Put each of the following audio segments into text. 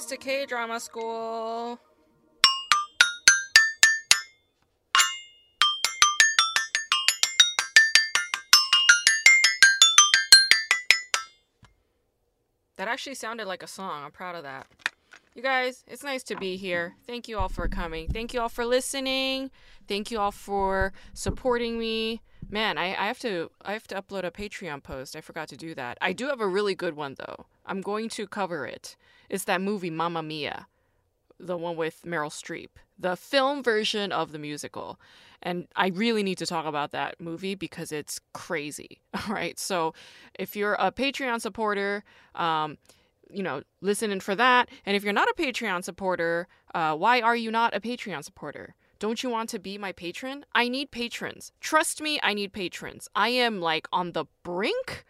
to K-Drama School. That actually sounded like a song. I'm proud of that. You guys, it's nice to be here. Thank you all for coming. Thank you all for listening. Thank you all for supporting me. Man, I have to upload a Patreon post. I forgot to do that. I do have a really good one though. I'm going to cover it. It's that movie Mamma Mia, the one with Meryl Streep, the film version of the musical. And I really need to talk about that movie because it's crazy. All right. So if you're a Patreon supporter, listen in for that. And if you're not a Patreon supporter, why are you not a Patreon supporter? Don't you want to be my patron? I need patrons. Trust me, I need patrons. I am like on the brink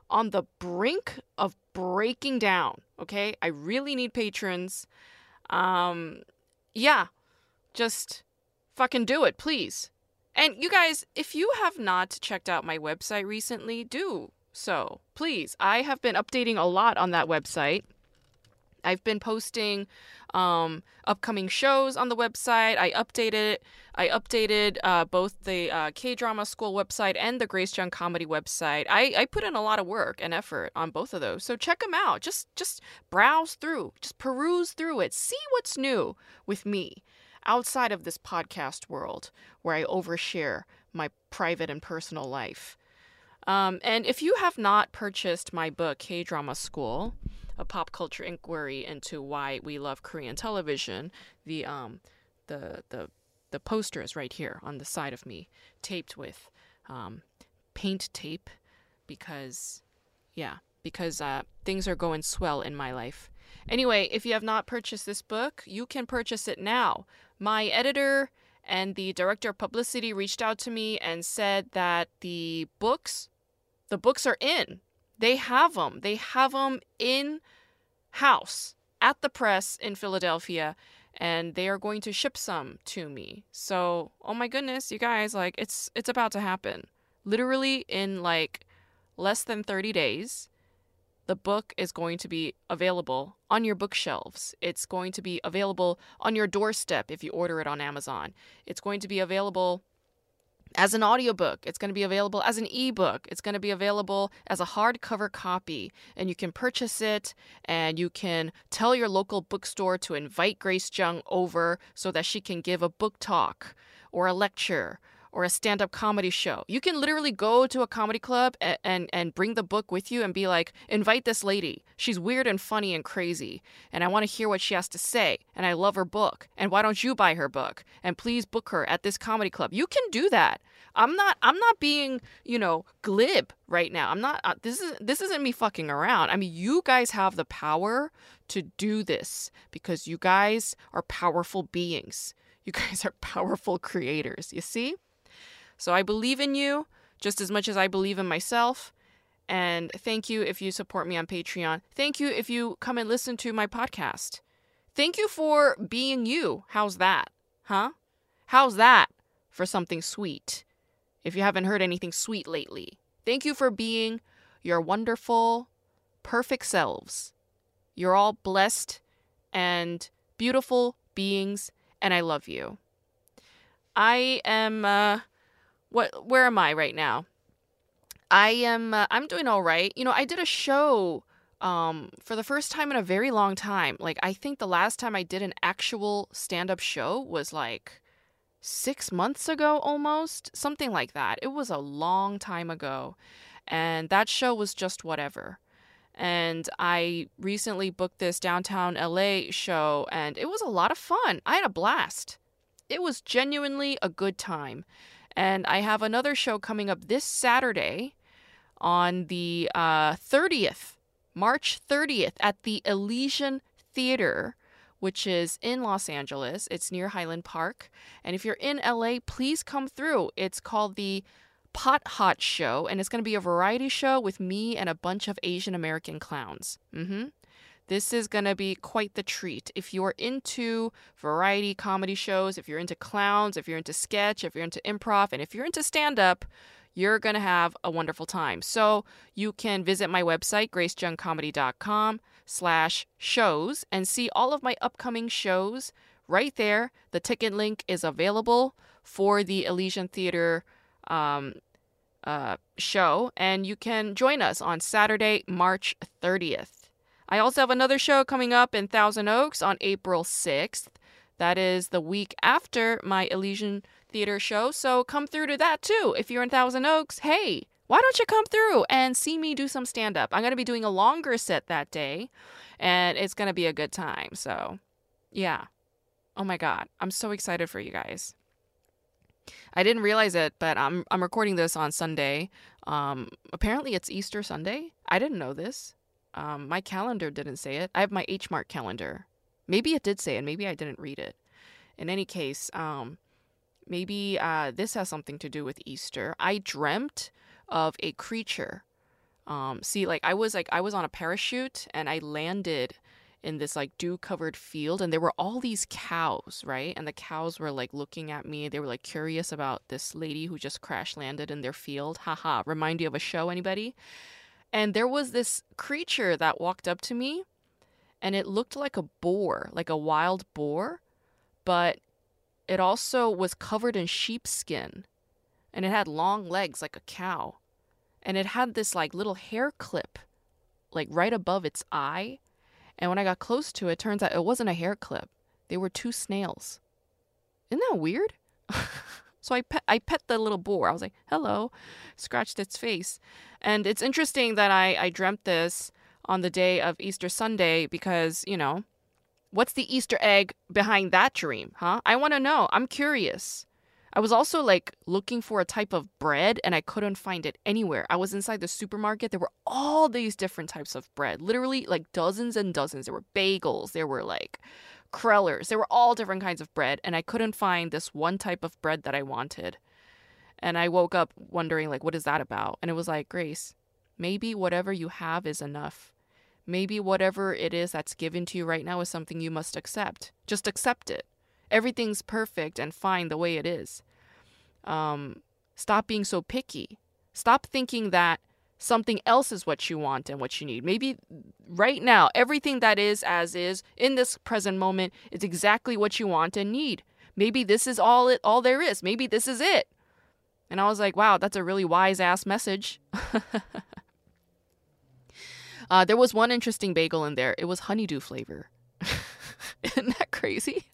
of breaking down. Okay. I really need patrons. Yeah, just fucking do it, please. And you guys, if you have not checked out my website recently, do so, please. I have been updating a lot on that website. I've been posting upcoming shows on the website. I updated both the K-Drama School website and the Grace Jung Comedy website. I put in a lot of work and effort on both of those. So check them out. Just browse through. Just peruse through it. See what's new with me outside of this podcast world where I overshare my private and personal life. And if you have not purchased my book, K-Drama School, a pop culture inquiry into why we love Korean television, the poster is right here on the side of me, taped with paint tape, because things are going swell in my life. Anyway, if you have not purchased this book, you can purchase it now. My editor and the director of publicity reached out to me and said that the books are in. They have them. They have them in-house at the press in Philadelphia, and they are going to ship some to me. So, oh my goodness, you guys, like it's about to happen. Literally in like less than 30 days, the book is going to be available on your bookshelves. It's going to be available on your doorstep if you order it on Amazon. It's going to be available as an audiobook. It's going to be available as an ebook. It's going to be available as a hardcover copy. And you can purchase it, and you can tell your local bookstore to invite Grace Jung over so that she can give a book talk or a lecture or a stand-up comedy show. You can literally go to a comedy club and bring the book with you and be like, invite this lady. She's weird and funny and crazy, and I want to hear what she has to say, and I love her book, and why don't you buy her book? And please book her at this comedy club. You can do that. I'm not being, glib right now. I'm not, this isn't me fucking around. I mean, you guys have the power to do this because you guys are powerful beings. You guys are powerful creators, you see? So I believe in you just as much as I believe in myself. And thank you if you support me on Patreon. Thank you if you come and listen to my podcast. Thank you for being you. How's that? Huh? How's that for something sweet? If you haven't heard anything sweet lately. Thank you for being your wonderful, perfect selves. You're all blessed and beautiful beings, and I love you. I am... Where am I right now? I'm doing all right. I did a show for the first time in a very long time. Like, I think the last time I did an actual stand-up show was like 6 months ago almost. Something like that. It was a long time ago. And that show was just whatever. And I recently booked this downtown LA show, and it was a lot of fun. I had a blast. It was genuinely a good time. And I have another show coming up this Saturday on the 30th, March 30th, at the Elysian Theater, which is in Los Angeles. It's near Highland Park. And if you're in LA, please come through. It's called the Pot Hot Show, and it's going to be a variety show with me and a bunch of Asian American clowns. This is going to be quite the treat. If you're into variety comedy shows, if you're into clowns, if you're into sketch, if you're into improv, and if you're into stand-up, you're going to have a wonderful time. So you can visit my website, gracejungcomedy.com, /shows and see all of my upcoming shows right there. The ticket link is available for the Elysian Theater show, and you can join us on Saturday, March 30th. I also have another show coming up in Thousand Oaks on April 6th. That is the week after my Elysian Theater show, so come through to that too. If you're in Thousand Oaks, hey, why don't you come through and see me do some stand-up? I'm going to be doing a longer set that day, and it's going to be a good time. So, yeah. Oh my God. I'm so excited for you guys. I didn't realize it, but I'm recording this on Sunday. Apparently it's Easter Sunday. I didn't know this. My calendar didn't say it. I have my H-Mark calendar. Maybe it did say it. Maybe I didn't read it. In any case, maybe this has something to do with Easter. I dreamt of a creature. I was on a parachute and I landed in this like dew-covered field, and there were all these cows, right? And the cows were like looking at me. They were like curious about this lady who just crash landed in their field. Haha, remind you of a show, anybody? And there was this creature that walked up to me, and it looked like a boar, like a wild boar, but it also was covered in sheepskin, and it had long legs like a cow, and it had this like little hair clip like right above its eye. And when I got close to it, turns out it wasn't a hair clip. They were two snails. Isn't that weird? So I pet the little boar. I was like, hello, scratched its face. And it's interesting that I dreamt this on the day of Easter Sunday because, you know, what's the Easter egg behind that dream, huh? I want to know. I'm curious. I was also like looking for a type of bread and I couldn't find it anywhere. I was inside the supermarket. There were all these different types of bread, literally like dozens and dozens. There were bagels. There were like crullers. There were all different kinds of bread. And I couldn't find this one type of bread that I wanted. And I woke up wondering like, what is that about? And it was like, Grace, maybe whatever you have is enough. Maybe whatever it is that's given to you right now is something you must accept. Just accept it. Everything's perfect and fine the way it is. Stop being so picky. Stop thinking that something else is what you want and what you need. Maybe right now, everything that is as is in this present moment is exactly what you want and need. Maybe this is all there is. Maybe this is it. And I was like, wow, that's a really wise ass message. There was one interesting bagel in there. It was honeydew flavor. Isn't that crazy?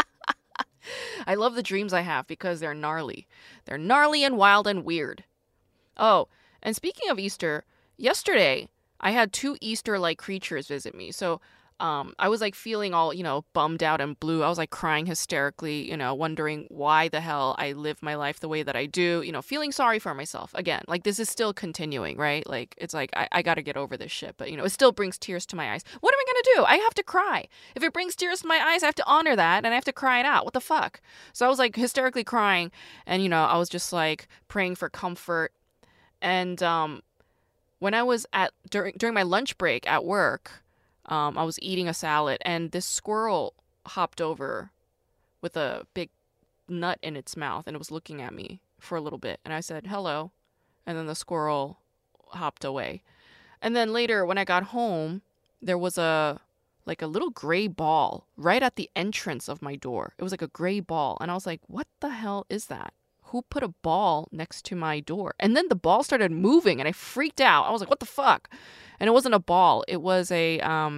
I love the dreams I have because they're gnarly. They're gnarly and wild and weird. Oh, and speaking of Easter, yesterday I had two Easter-like creatures visit me. So I was like feeling all, bummed out and blue. I was like crying hysterically, wondering why the hell I live my life the way that I do, feeling sorry for myself. Again, like this is still continuing, right? Like it's like I got to get over this shit, but it still brings tears to my eyes. What am I going to do? I have to cry. If it brings tears to my eyes, I have to honor that and I have to cry it out. What the fuck? So I was like hysterically crying and, I was just like praying for comfort. And when I was during my lunch break at work, I was eating a salad and this squirrel hopped over with a big nut in its mouth and it was looking at me for a little bit. And I said, hello. And then the squirrel hopped away. And then later when I got home, there was a little gray ball right at the entrance of my door. It was like a gray ball. And I was like, what the hell is that? Who put a ball next to my door? And then the ball started moving and I freaked out. I was like, what the fuck? And it wasn't a ball. It was a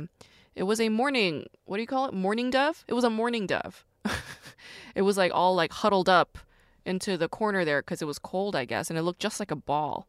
morning, what do you call it? Mourning dove? It was a mourning dove. It was like all like huddled up into the corner there because it was cold, I guess. And it looked just like a ball.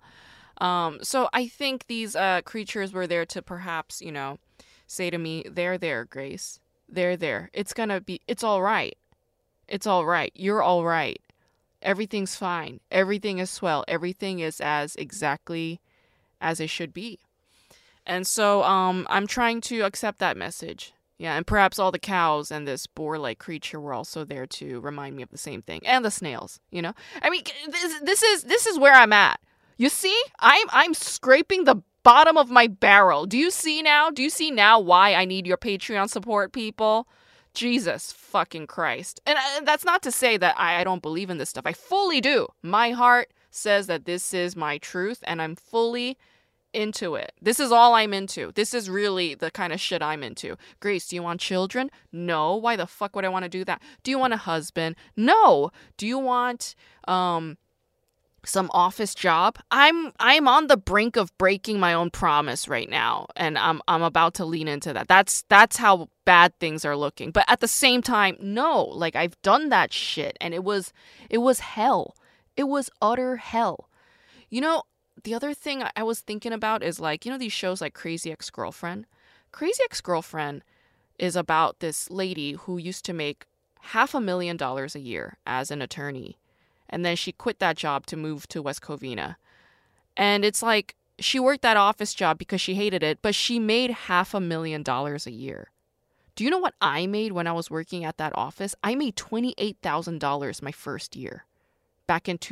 So I think these creatures were there to perhaps, say to me, they're there, Grace. They're there. It's all right. It's all right. You're all right. Everything's fine. Everything is swell. Everything is as exactly as it should be. And so I'm trying to accept that message. Yeah, and perhaps all the cows and this boar-like creature were also there to remind me of the same thing. And the snails, I mean, this is where I'm at. You see? I'm scraping the bottom of my barrel. Do you see now? Do you see now why I need your Patreon support, people? Jesus fucking Christ. And that's not to say that I don't believe in this stuff. I fully do. My heart says that this is my truth, and I'm fully into it. This is all I'm into. This is really the kind of shit I'm into. Grace, do you want children? No. Why the fuck would I want to do that? Do you want a husband? No. Do you want some office job? I'm on the brink of breaking my own promise right now, and I'm about to lean into that. That's how bad things are looking. But at the same time, no. Like, I've done that shit, and it was hell. It was utter hell. You know, the other thing I was thinking about is, like, you know, these shows like Crazy Ex-Girlfriend? Crazy Ex-Girlfriend is about this lady who used to make $500,000 a year as an attorney. And then she quit that job to move to West Covina. And it's like, she worked that office job because she hated it, but she made $500,000 a year. Do you know what I made when I was working at that office? I made $28,000 my first year. Back in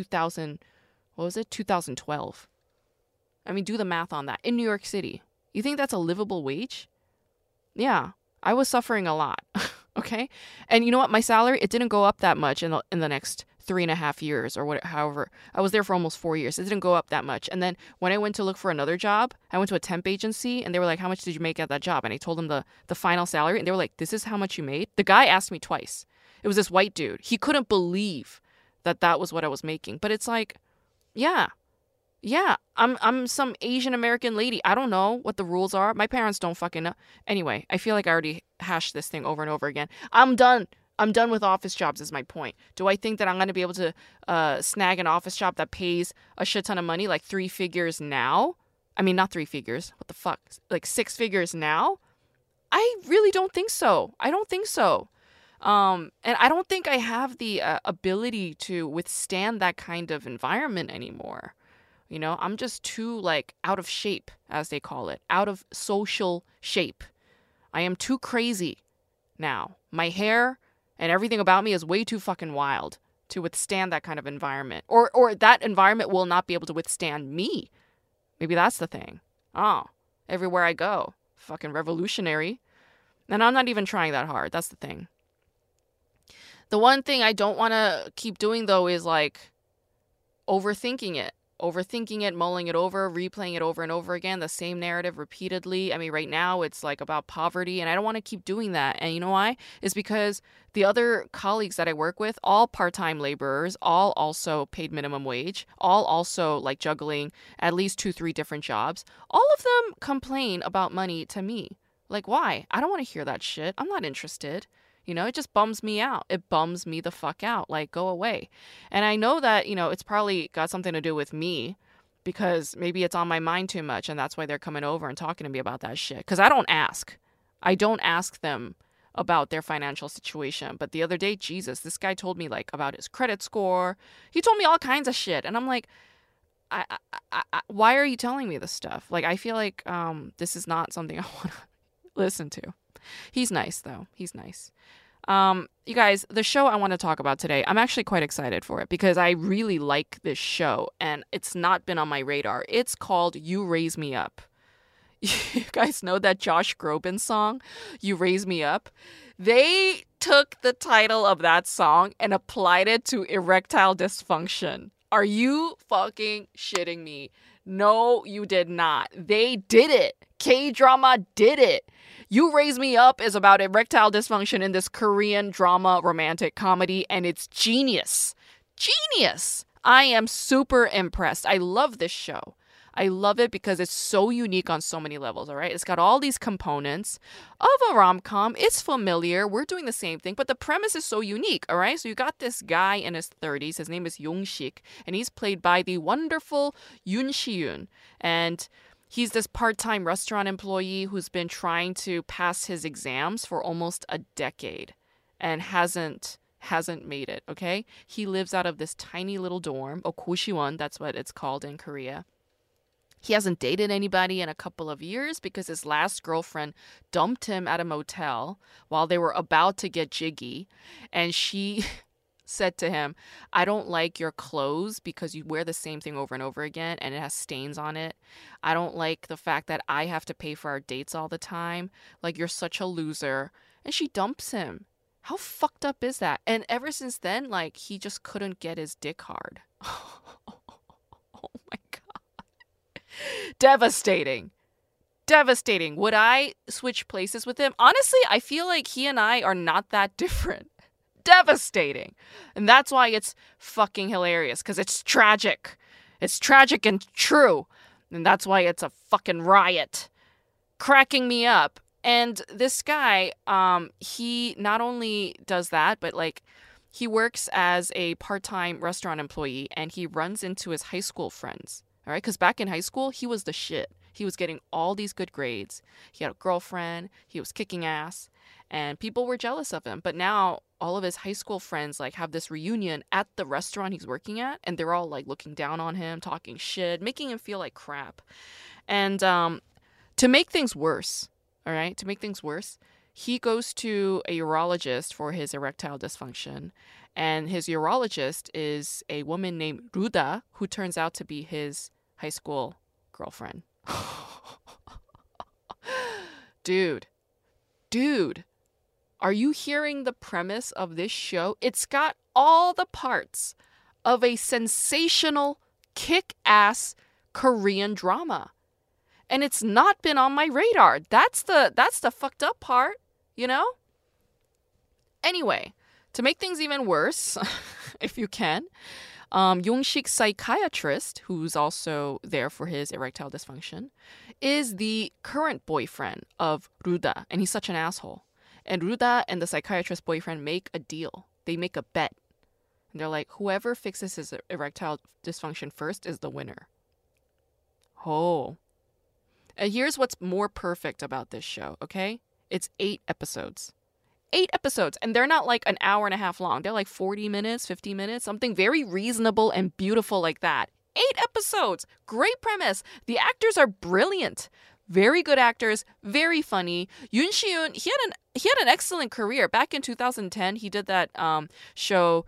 2012. I mean, do the math on that. In New York City. You think that's a livable wage? Yeah, I was suffering a lot. Okay? And you know what? My salary, it didn't go up that much in the next 3.5 years or whatever. However, I was there for almost 4 years. It didn't go up that much. And then when I went to look for another job, I went to a temp agency and they were like, how much did you make at that job? And I told them the final salary and they were like, this is how much you made? The guy asked me twice. It was this white dude. He couldn't believe that was what I was making. But it's like, yeah, I'm some Asian American lady. I don't know what the rules are. My parents don't fucking know. Anyway, I feel like I already hashed this thing over and over again. I'm done with office jobs is my point. Do I think that I'm going to be able to snag an office job that pays a shit ton of money, like 3 figures now? I mean, not 3 figures. What the fuck? Like 6 figures now? I really don't think so. I don't think so. And I don't think I have the ability to withstand that kind of environment anymore. You know, I'm just too, like, out of shape, as they call it. Out of social shape. I am too crazy now. My hair and everything about me is way too fucking wild to withstand that kind of environment. Or that environment will not be able to withstand me. Maybe that's the thing. Oh, everywhere I go. Fucking revolutionary. And I'm not even trying that hard. That's the thing. The one thing I don't want to keep doing, though, is, like, overthinking it, mulling it over, replaying it over and over again, the same narrative repeatedly. I mean, right now it's like about poverty, and I don't want to keep doing that. And you know why? It's because the other colleagues that I work with, all part-time laborers, all also paid minimum wage, all also like juggling at least 2-3 different jobs. All of them complain about money to me. Like, why? I don't want to hear that shit. I'm not interested. You know, it just bums me out. It bums me the fuck out. Like, go away. And I know that, you know, it's probably got something to do with me because maybe it's on my mind too much and that's why they're coming over and talking to me about that shit. Because I don't ask. I don't ask them about their financial situation. But the other day, Jesus, this guy told me, like, about his credit score. He told me all kinds of shit. And I'm like, why are you telling me this stuff? Like, I feel like this is not something I want to listen to. He's nice, though. He's nice. You guys, the show I want to talk about today, I'm actually quite excited for it because I really like this show and it's not been on my radar. It's called You Raise Me Up. You guys know that Josh Groban song, You Raise Me Up? They took the title of that song and applied it to erectile dysfunction. Are you fucking shitting me? No, you did not. They did it. K-drama did it. You Raise Me Up is about erectile dysfunction in this Korean drama romantic comedy, and it's genius. Genius! I am super impressed. I love this show. I love it because it's so unique on so many levels, all right? It's got all these components of a rom-com. It's familiar. We're doing the same thing, but the premise is so unique, all right? So you got this guy in his 30s. His name is Yong-sik, and he's played by the wonderful Yoon Si-yoon. And he's this part-time restaurant employee who's been trying to pass his exams for almost a decade and hasn't made it, okay? He lives out of this tiny little dorm, Goshiwon, that's what it's called in Korea. He hasn't dated anybody in a couple of years because his last girlfriend dumped him at a motel while they were about to get jiggy. And she said to him, I don't like your clothes because you wear the same thing over and over again and it has stains on it. I don't like the fact that I have to pay for our dates all the time. Like, you're such a loser. And she dumps him. How fucked up is that? And ever since then, like, he just couldn't get his dick hard. Oh my God. Devastating. Devastating. Would I switch places with him? Honestly, I feel like he and I are not that different. Devastating. And that's why it's fucking hilarious, because it's tragic. It's tragic and true. And that's why it's a fucking riot. Cracking me up. And this guy, he not only does that, but like he works as a part-time restaurant employee and he runs into his high school friends. All right, because back in high school, he was the shit. He was getting all these good grades. He had a girlfriend. He was kicking ass. And people were jealous of him. But now all of his high school friends like have this reunion at the restaurant he's working at. And they're all like looking down on him, talking shit, making him feel like crap. And to make things worse, all right, to make things worse, he goes to a urologist for his erectile dysfunction. And his urologist is a woman named Ruda, who turns out to be his high school girlfriend. Dude, are you hearing the premise of this show? It's got all the parts of a sensational, kick-ass Korean drama. And it's not been on my radar. That's the fucked up part, you know? Anyway, to make things even worse, if you can, Yongshik's psychiatrist, who's also there for his erectile dysfunction, is the current boyfriend of Ruda, and he's such an asshole. And Ruda and the psychiatrist boyfriend make a deal. They make a bet. And they're like, whoever fixes his erectile dysfunction first is the winner. Oh. And here's what's more perfect about this show, okay? It's 8 episodes. 8 episodes, and they're not like an hour and a half long. They're like 40 minutes, 50 minutes, something very reasonable and beautiful like that. 8 episodes. Great premise. The actors are brilliant. Very good actors, very funny. Yoon Si-yoon, he had an excellent career. Back in 2010, he did that show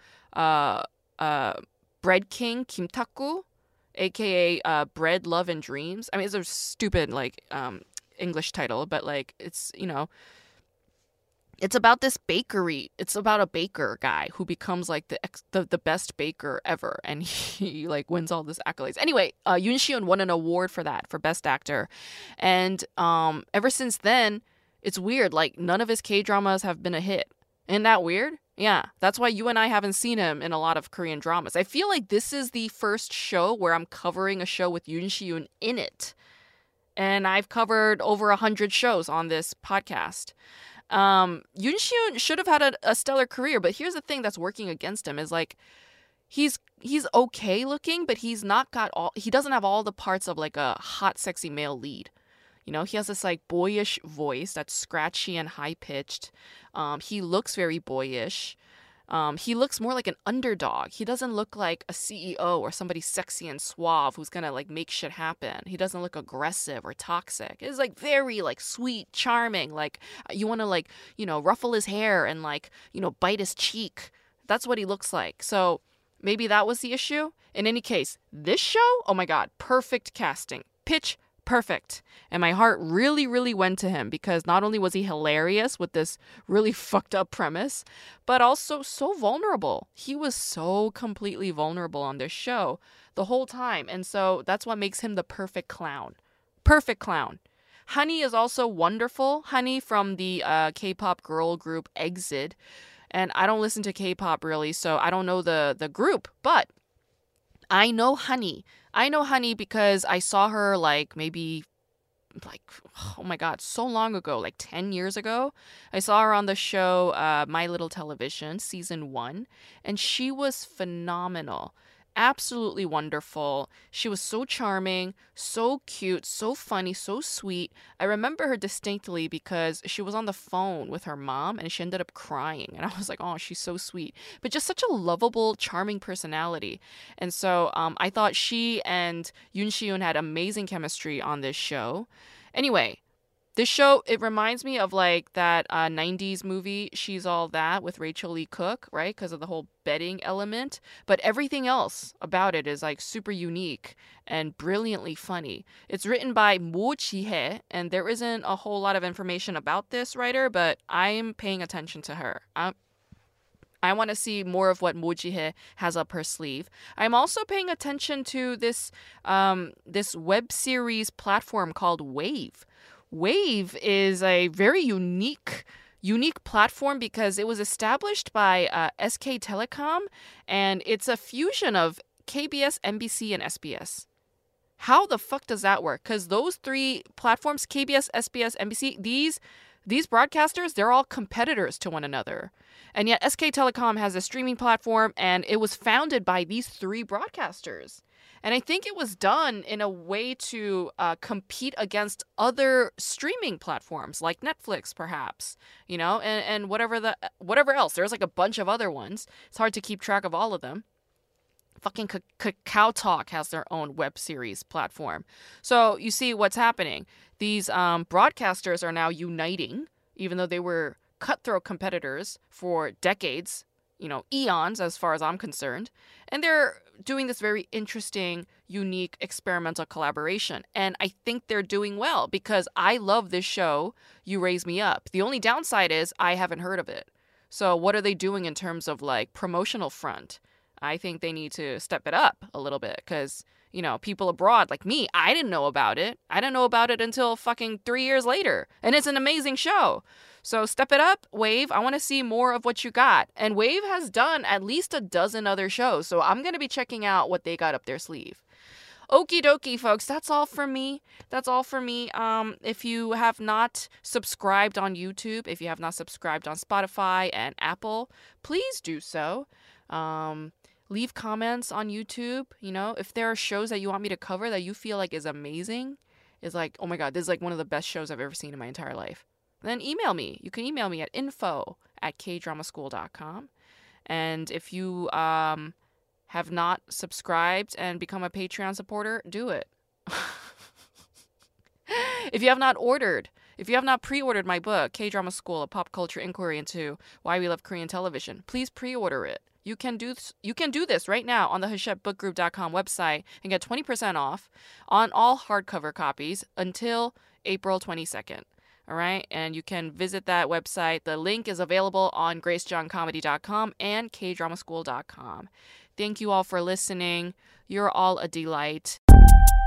Bread King Kim Tak-gu, aka Bread, Love and Dreams. I mean, it's a stupid like English title, but like it's, you know, it's about this bakery. It's about a baker guy who becomes like the best baker ever, and he like wins all this accolades. Anyway, Yoon Si-yoon won an award for that, for best actor, and ever since then, it's weird. Like none of his K-dramas have been a hit. Isn't that weird? Yeah, that's why you and I haven't seen him in a lot of Korean dramas. I feel like this is the first show where I'm covering a show with Yoon Si-yoon in it, and I've covered over 100 shows on this podcast. Yoon Si-yoon should have had a stellar career, but here's the thing that's working against him is like he's okay looking, but he doesn't have all the parts of like a hot, sexy male lead. You know, he has this like boyish voice that's scratchy and high pitched. He looks very boyish. He looks more like an underdog. He doesn't look like a CEO or somebody sexy and suave who's gonna like make shit happen. He doesn't look aggressive or toxic. It's like very like sweet, charming. Like you want to like, you know, ruffle his hair and like, you know, bite his cheek. That's what he looks like. So maybe that was the issue. In any case, this show, oh my God, perfect casting. Pitch perfect. And my heart really, really went to him because not only was he hilarious with this really fucked up premise, but also so vulnerable. He was so completely vulnerable on this show the whole time. And so that's what makes him the perfect clown. Perfect clown. Honey is also wonderful. Honey from the K-pop girl group EXIT. And I don't listen to K-pop really, so I don't know the group, but I know Honey. I know Honey because I saw her like maybe like, oh my God, so long ago, like 10 years ago. I saw her on the show My Little Television, season 1, and she was phenomenal. Absolutely wonderful. She was so charming, so cute, so funny, so sweet. I remember her distinctly because she was on the phone with her mom and she ended up crying. And I was like, oh, she's so sweet. But just such a lovable, charming personality. And so I thought she and Yoon Si-yoon had amazing chemistry on this show. Anyway, this show, it reminds me of like that 90s movie, She's All That, with Rachel Lee Cook, right? Because of the whole betting element. But everything else about it is like super unique and brilliantly funny. It's written by Mo Ji-hye, and there isn't a whole lot of information about this writer, but I'm paying attention to her. I want to see more of what Mo Ji-hye has up her sleeve. I'm also paying attention to this web series platform called Wave. Wave is a very unique platform because it was established by SK Telecom, and it's a fusion of KBS, MBC, and SBS. How the fuck does that work? Because those three platforms, KBS, SBS, MBC, these broadcasters, they're all competitors to one another. And yet SK Telecom has a streaming platform, and it was founded by these three broadcasters. And I think it was done in a way to compete against other streaming platforms like Netflix, perhaps, and whatever else. There's like a bunch of other ones. It's hard to keep track of all of them. Fucking Kakao Talk has their own web series platform. So you see what's happening. These broadcasters are now uniting, even though they were cutthroat competitors for decades, eons as far as I'm concerned. And they're doing this very interesting, unique, experimental collaboration. And I think they're doing well because I love this show, You Raise Me Up. The only downside is I haven't heard of it. So what are they doing in terms of like promotional front? I think they need to step it up a little bit because, people abroad like me, I didn't know about it. I didn't know about it until fucking 3 years later. And it's an amazing show. So step it up, Wave. I want to see more of what you got. And Wave has done at least a dozen other shows. So I'm going to be checking out what they got up their sleeve. Okie dokie, folks. That's all for me. If you have not subscribed on YouTube, if you have not subscribed on Spotify and Apple, please do so. Leave comments on YouTube. If there are shows that you want me to cover that you feel like is amazing, is like, oh my God, this is like one of the best shows I've ever seen in my entire life, then email me. You can email me at info@kdramaschool.com. And if you have not subscribed and become a Patreon supporter, do it. If you have not pre-ordered my book, K-Drama School, A Pop Culture Inquiry into Why We Love Korean Television, please pre-order it. You can do this right now on the hachetteBookGroup.com website and get 20% off on all hardcover copies until April 22nd. All right? And you can visit that website. The link is available on GraceJohnComedy.com and KDramaSchool.com. Thank you all for listening. You're all a delight.